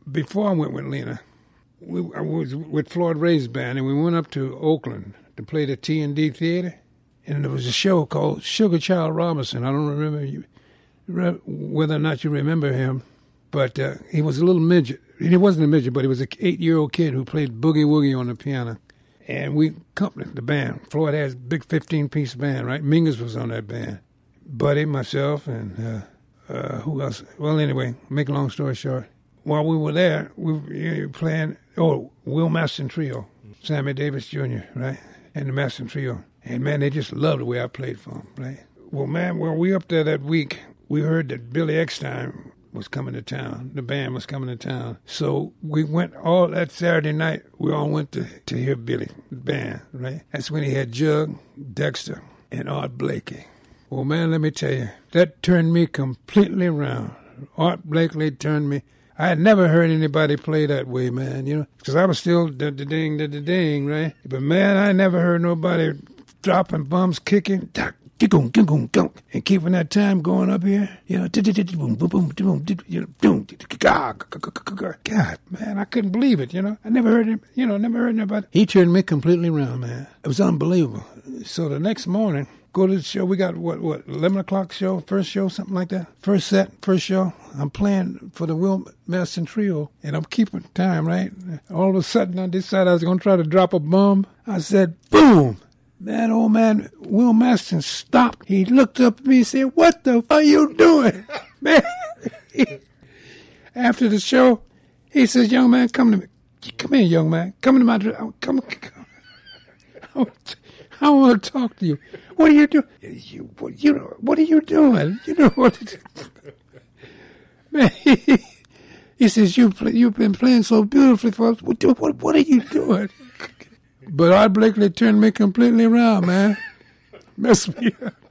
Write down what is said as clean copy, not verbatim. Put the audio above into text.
before I went with Lena, I was with Floyd Ray's band, and we went up to Oakland to play the T&D Theater, and there was a show called Sugar Child Robinson. I don't remember whether or not you remember him, but he was a little midget. He wasn't a midget, but he was an 8-year-old kid who played boogie woogie on the piano. And we accompanied the band. Floyd has a big 15-piece band, right? Mingus was on that band. Buddy, myself, and who else? Well, anyway, make a long story short, while we were there, we were playing, Will Maston Trio, Sammy Davis Jr., right? And the Maston Trio. And, man, they just loved the way I played for them, right? Well, man, when we up there that week, we heard that Billy Eckstine was coming to town. The band was coming to town. So we went all that Saturday night. We all went to hear Billy, the band, right? That's when he had Jug, Dexter, and Art Blakey. Well, man, let me tell you, that turned me completely around. Art Blakey turned me. I had never heard anybody play that way, man, you know, because I was still da-da-ding, right? But, man, I never heard nobody dropping bums, kicking, and keeping that time going up here, you know, God, man, I couldn't believe it, you know. I never heard him, you know, never heard nobody. He turned me completely around, man. It was unbelievable. So the next morning, go to the show. We got, what, 11 o'clock show, first show, something like that? First set, first show. I'm playing for the Will Maston Trio, and I'm keeping time, right? All of a sudden, I decided I was going to try to drop a bomb. I said, boom! That old man, Will Maston, stopped. He looked up at me and said, "What the f*** are you doing?" Man, after the show, he says, "Young man, come to me. Come here, young man. Come to my... Come. I want to talk to you. What are you doing? What are you doing? You know what? Man, he says, you've been playing so beautifully for us. What are you doing? But Art Blakey turned me completely around, man. Messed me up.